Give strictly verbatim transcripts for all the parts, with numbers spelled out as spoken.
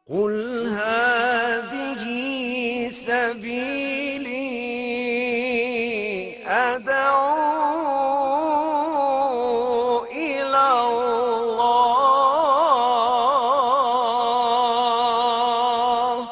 قل هذه سبيلي أدعو إلى الله.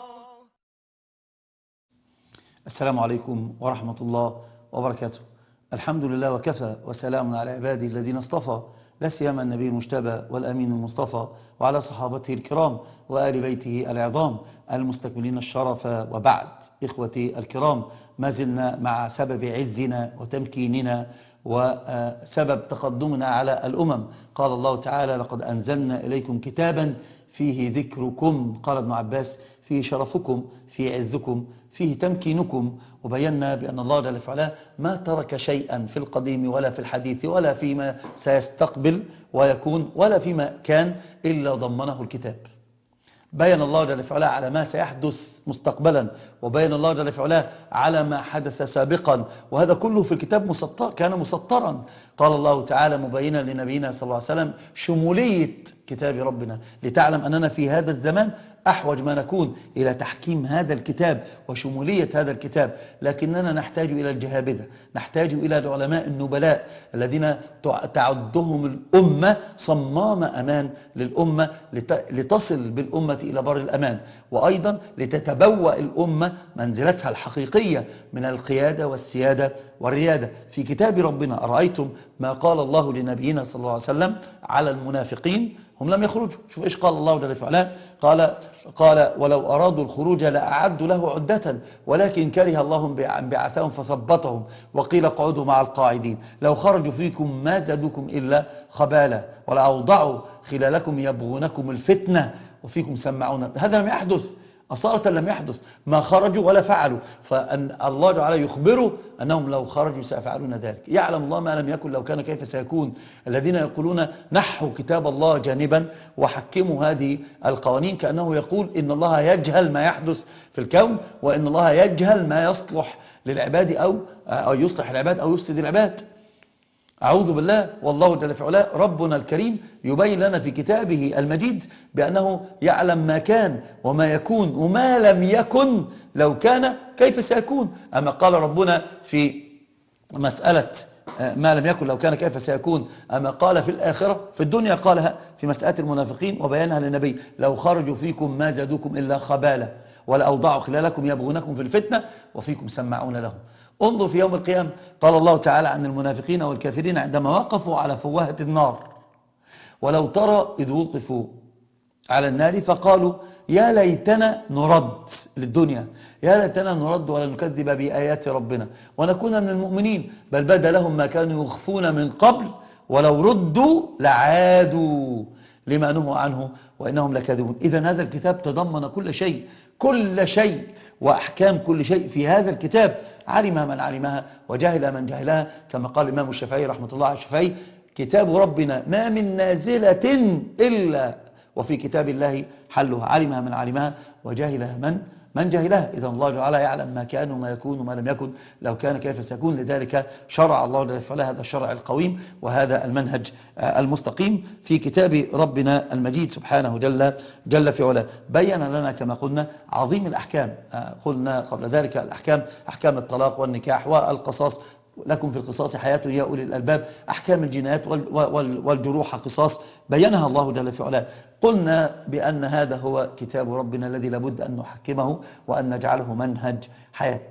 السلام عليكم ورحمة الله وبركاته. الحمد لله وكفى وسلام على عباده الذين اصطفى، لا سيما النبي المجتبى والأمين المصطفى وعلى صحابته الكرام وآل بيته العظام المستكملين الشرف. وبعد، إخوتي الكرام، ما زلنا مع سبب عزنا وتمكيننا وسبب تقدمنا على الأمم. قال الله تعالى: لقد أنزلنا إليكم كتابا فيه ذكركم. قال ابن عباس: فيه شرفكم، فيه عزكم، فيه تمكينكم. وبينا بأن الله جل وعلا ما ترك شيئا في القديم ولا في الحديث ولا فيما سيستقبل ويكون ولا فيما كان إلا ضمنه الكتاب. بين الله جل وعلا على ما سيحدث مستقبلا، وبين الله جل وعلا على ما حدث سابقا، وهذا كله في الكتاب مسطر، كان مسطرا. قال الله تعالى مبينا لنبينا صلى الله عليه وسلم شمولية كتاب ربنا، لتعلم أننا في هذا الزمان أحوج ما نكون إلى تحكيم هذا الكتاب وشمولية هذا الكتاب. لكننا نحتاج إلى الجهابذة، نحتاج إلى العلماء النبلاء الذين تعدهم الأمة صمام أمان للأمة لتصل بالأمة إلى بر الأمان، وأيضا لتتبوأ الأمة منزلتها الحقيقية من القيادة والسيادة والريادة. في كتاب ربنا أرأيتم ما قال الله لنبينا صلى الله عليه وسلم على المنافقين؟ هم لم يخرجوا. شوف إيش قال الله جل وعلا. قال قال ولو أرادوا الخروج لأعدوا له عدة ولكن كره الله بعثهم فثبطهم وقيل اقعدوا مع القاعدين لو خرجوا فيكم ما زادوكم إلا خبالا ولأوضعوا خلالكم يبغونكم الفتنة وفيكم سمعون. هذا لم يحدث، أصالة لم يحدث، ما خرجوا ولا فعلوا. فأن الله تعالى يخبروا أنهم لو خرجوا سيفعلون ذلك. يعلم الله ما لم يكن لو كان كيف سيكون. الذين يقولون نحوا كتاب الله جانبا وحكموا هذه القوانين، كأنه يقول إن الله يجهل ما يحدث في الكون، وإن الله يجهل ما يصلح للعباد أو, أو يصلح العباد أو يفسد العباد. أعوذ بالله. والله جل وعلا ربنا الكريم يبين لنا في كتابه المجيد بأنه يعلم ما كان وما يكون وما لم يكن لو كان كيف سيكون. أما قال ربنا في مسألة ما لم يكن لو كان كيف سيكون، أما قال في الآخرة في الدنيا قالها في مسألة المنافقين وبيانها للنبي: لو خرجوا فيكم ما زادوكم إلا خبالا ولأوضعوا خلالكم يبغونكم في الفتنة وفيكم سمعون لهم. انظر في يوم القيامة قال الله تعالى عن المنافقين والكافرين عندما وقفوا على فوهة النار: ولو ترى إذ وقفوا على النار فقالوا يا ليتنا نرد للدنيا، يا ليتنا نرد ولا نكذب بآيات ربنا ونكون من المؤمنين، بل بدا لهم ما كانوا يخفون من قبل ولو ردوا لعادوا لما نهوا عنه وإنهم لكاذبون. إذن هذا الكتاب تضمن كل شيء، كل شيء وأحكام كل شيء في هذا الكتاب. علمها من علمها وجهل من جهلها، كما قال الإمام الشافعي رحمة الله على الشافعي: كتاب ربنا ما من نازلة إلا وفي كتاب الله حلها. علمها من علمها وجهلها من من جهلها. إذا الله تعالى يعلم ما كان وما يكون وما لم يكن لو كان كيف سيكون. لذلك شرع الله جل وعلا هذا الشرع القويم وهذا المنهج المستقيم في كتاب ربنا المجيد سبحانه جل جل في علاه. بين لنا كما قلنا عظيم الأحكام. قلنا قبل ذلك الأحكام، أحكام الطلاق والنكاح والقصاص، لكم في القصاص حياة يا أولي الألباب. أحكام الجنايات والجروح قصاص بينها الله جل في علاه. قلنا بأن هذا هو كتاب ربنا الذي لابد أن نحكمه وأن نجعله منهج حياة.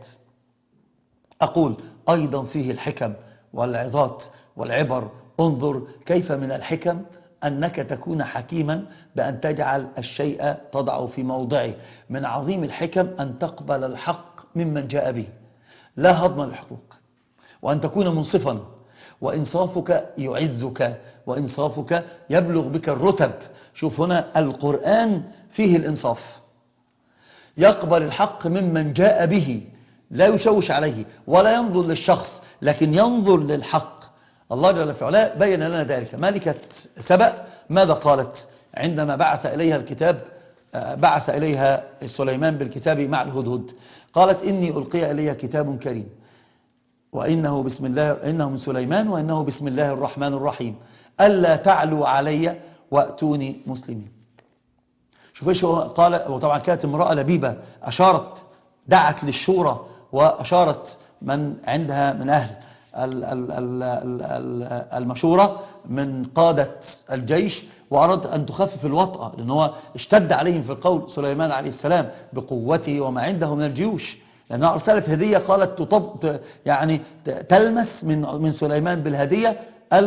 أقول أيضا فيه الحكم والعظات والعبر. انظر كيف من الحكم أنك تكون حكيما بأن تجعل الشيء تضعه في موضعه. من عظيم الحكم أن تقبل الحق ممن جاء به، لا هضم الحقوق، وأن تكون منصفا، وإنصافك يعزك، وإنصافك يبلغ بك الرتب. شوف هنا القرآن فيه الإنصاف، يقبل الحق ممن جاء به، لا يشوش عليه ولا ينظر للشخص لكن ينظر للحق. الله جل وعلا بين لنا ذلك. ملكة سبأ ماذا قالت عندما بعث إليها الكتاب، بعث إليها سليمان بالكتاب مع الهدهد؟ قالت: إني ألقي إلي كتاب كريم وإنه بسم الله إنه من سليمان وإنه بسم الله الرحمن الرحيم ألا تعلوا علي وأتوني مسلمين. شوف ايش هو قال. وطبعا كانت امرأة لبيبة، أشارت دعت للشورى وأشارت من عندها من أهل المشورة من قادة الجيش، وأراد أن تخفف الوطأة، لأن هو اشتد عليهم في القول سليمان عليه السلام بقوته وما عنده من الجيوش، لأنها أرسلت هدية قالت تطب يعني تلمس من من سليمان بالهدية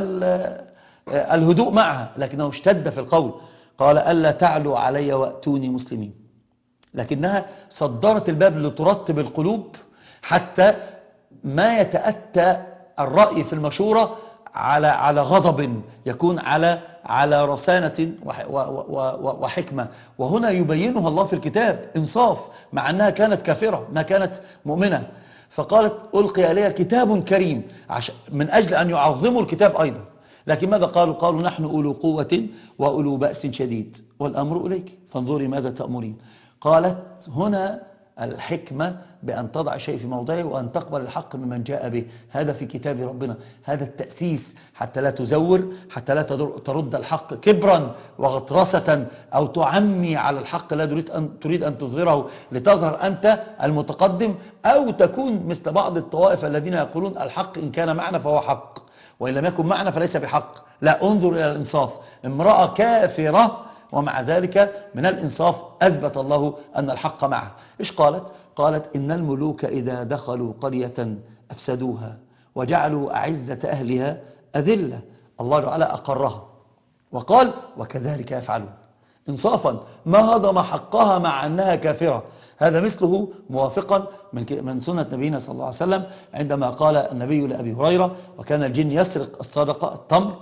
الهدوء معها، لكنه اشتد في القول، قال ألا تعلوا علي وأتوني مسلمين. لكنها صدرت الباب لترتب القلوب حتى ما يتأتى الرأي في المشورة على على غضب، يكون على على رسانة وحكمة. وهنا يبينها الله في الكتاب إنصاف، مع أنها كانت كافرة ما كانت مؤمنة، فقالت ألقي إليها كتاب كريم من أجل أن يعظموا الكتاب أيضا. لكن ماذا قالوا؟ قالوا نحن أولو قوة وأولو بأس شديد والأمر إليك فانظري ماذا تأمرين. قالت هنا الحكمة بأن تضع شيء في موضعه وأن تقبل الحق ممن جاء به، هذا في كتاب ربنا، هذا التأسيس، حتى لا تزور، حتى لا ترد الحق كبرا وغطرسة أو تعمي على الحق لا تريد أن, تريد أن تظهره لتظهر أنت المتقدم، أو تكون مثل بعض الطوائف الذين يقولون الحق إن كان معنا فهو حق وإن لم يكن معنا فليس بحق. لا، انظر إلى الإنصاف، امرأة كافرة ومع ذلك من الإنصاف أثبت الله أن الحق معه. إيش قالت؟ قالت إن الملوك إذا دخلوا قرية أفسدوها وجعلوا أعزة أهلها أذلة. الله تعالى أقرها وقال وكذلك يفعلون، إنصافا ما هضم حقها مع أنها كافرة. هذا مثله موافقا من من سنة نبينا صلى الله عليه وسلم عندما قال النبي لأبي هريرة وكان الجن يسرق الصدقة التمر،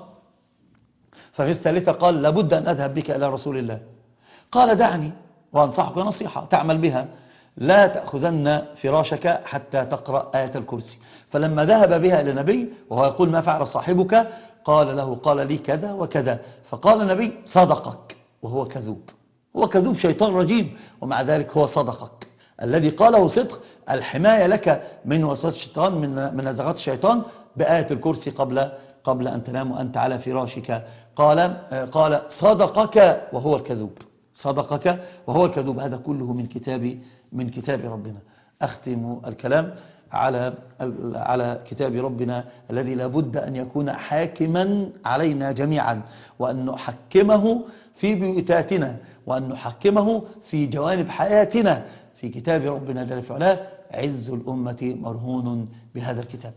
ففي الثالثة قال لابد أن أذهب بك إلى رسول الله، قال دعني وأنصحك نصيحة تعمل بها، لا تأخذن فراشك حتى تقرأ آية الكرسي. فلما ذهب بها إلى النبي وهو يقول ما فعل صاحبك، قال له قال لي كذا وكذا، فقال النبي صدقك وهو كذوب، هو كذوب شيطان رجيم، ومع ذلك هو صدقك. الذي قاله صدق، الحماية لك من وسواس الشيطان من من نزغات الشيطان بآية الكرسي قبل قبل أن تنام وأنت على فراشك. قال قال صدقك وهو الكذوب، صدقك وهو الكذوب. هذا كله من كتاب من كتاب ربنا. أختم الكلام على على كتاب ربنا الذي لابد أن يكون حاكما علينا جميعا، وأن نحكمه في بيوتاتنا، وأن نحكمه في جوانب حياتنا. في كتاب ربنا جل في علاه عز الأمة مرهون بهذا الكتاب،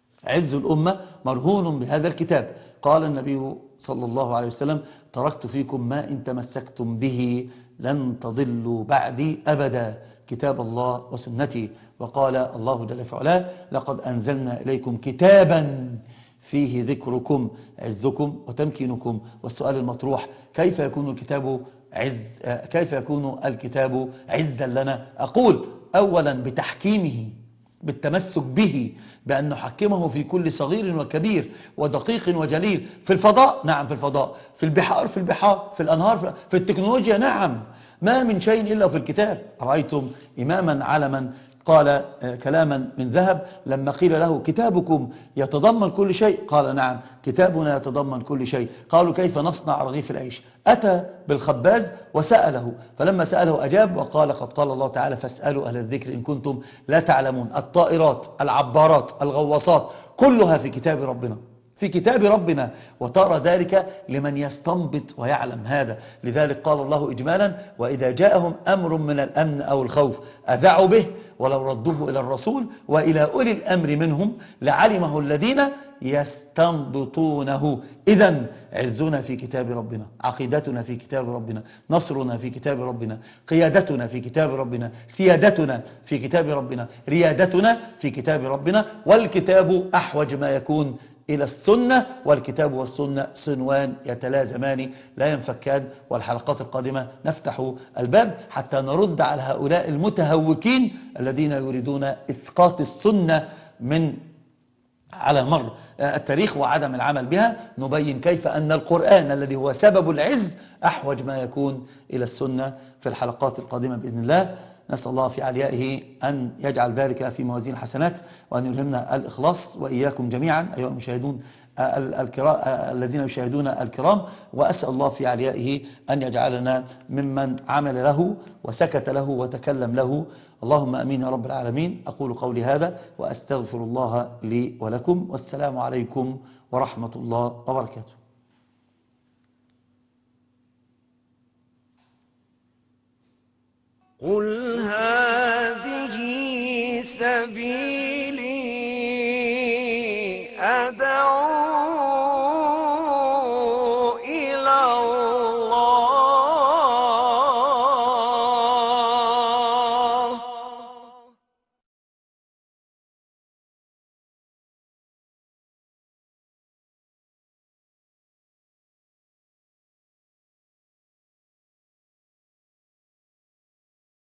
عز الأمة مرهون بهذا الكتاب. قال النبي صلى الله عليه وسلم تركت فيكم ما إن تمسكتم به لن تضلوا بعدي أبدا، كتاب الله وسنتي. وقال الله جل في علاه لقد أنزلنا إليكم كتابا فيه ذكركم عزكم وتمكينكم. والسؤال المطروح كيف يكون الكتاب عز كيف يكون الكتاب عزا لنا؟ أقول أولا بتحكيمه، بالتمسك به، بأن نحكمه في كل صغير وكبير ودقيق وجليل، في الفضاء نعم، في الفضاء، في البحار في البحار، في الأنهار، في التكنولوجيا نعم، ما من شيء إلا في الكتاب. رأيتم إماما علما قال كلاما من ذهب لما قيل له كتابكم يتضمن كل شيء، قال نعم كتابنا يتضمن كل شيء. قالوا كيف نصنع رغيف العيش؟ أتى بالخباز وسأله، فلما سأله أجاب وقال قد قال الله تعالى فاسألوا أهل الذكر إن كنتم لا تعلمون. الطائرات، العبارات، الغواصات، كلها في كتاب ربنا، في كتاب ربنا، وترى ذلك لمن يستنبط ويعلم هذا. لذلك قال الله إجمالا وإذا جاءهم أمر من الأمن أو الخوف أذعوا به ولو ردوه إلى الرسول وإلى أولي الأمر منهم لعلمه الذين يستنبطونه. إذن عزنا في كتاب ربنا، عقيدتنا في كتاب ربنا، نصرنا في كتاب ربنا، قيادتنا في كتاب ربنا، سيادتنا في كتاب ربنا، ريادتنا في كتاب ربنا. والكتاب أحوج ما يكون إلى السنة، والكتاب والسنة صنوان يتلازمان لا ينفكان. والحلقات القادمة نفتح الباب حتى نرد على هؤلاء المتهوكين الذين يريدون إسقاط السنة من على مر التاريخ وعدم العمل بها. نبين كيف أن القرآن الذي هو سبب العز أحوج ما يكون إلى السنة في الحلقات القادمة بإذن الله. نسأل الله في عليائه أن يجعل ذلك في موازين الحسنات، وأن يلهمنا الإخلاص وإياكم جميعا أيها المشاهدون الذين يشاهدون الكرام، وأسأل الله في عليائه أن يجعلنا ممن عمل له وسكت له وتكلم له. اللهم أمين يا رب العالمين. أقول قولي هذا وأستغفر الله لي ولكم، والسلام عليكم ورحمة الله وبركاته. قل هذه سبيلي أدعو